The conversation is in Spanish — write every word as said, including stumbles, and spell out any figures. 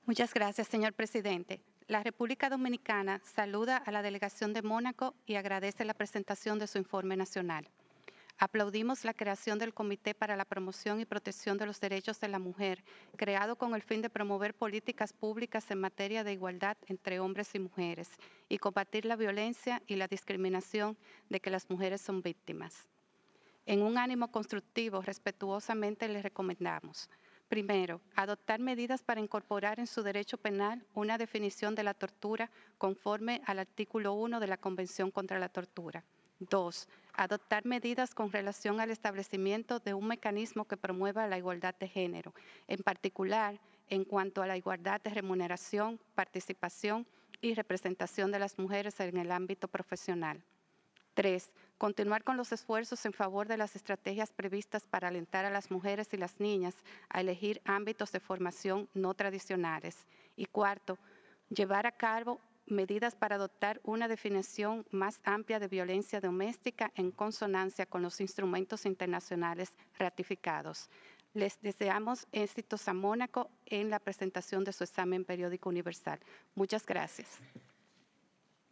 Muchas gracias, señor presidente. La República Dominicana saluda a la delegación de Mónaco y agradece la presentación de su informe nacional. Aplaudimos la creación del Comité para la Promoción y Protección de los Derechos de la Mujer, creado con el fin de promover políticas públicas en materia de igualdad entre hombres y mujeres y combatir la violencia y la discriminación de que las mujeres son víctimas. En un ánimo constructivo, respetuosamente les recomendamos: primero, adoptar medidas para incorporar en su derecho penal una definición de la tortura conforme al artículo uno de la Convención contra la Tortura. Dos, adoptar medidas con relación al establecimiento de un mecanismo que promueva la igualdad de género, en particular en cuanto a la igualdad de remuneración, participación y representación de las mujeres en el ámbito profesional. Tres, continuar con los esfuerzos en favor de las estrategias previstas para alentar a las mujeres y las niñas a elegir ámbitos de formación no tradicionales. Y cuarto, llevar a cabo medidas para adoptar una definición más amplia de violencia doméstica en consonancia con los instrumentos internacionales ratificados. Les deseamos éxitos a Mónaco en la presentación de su examen periódico universal. Muchas gracias.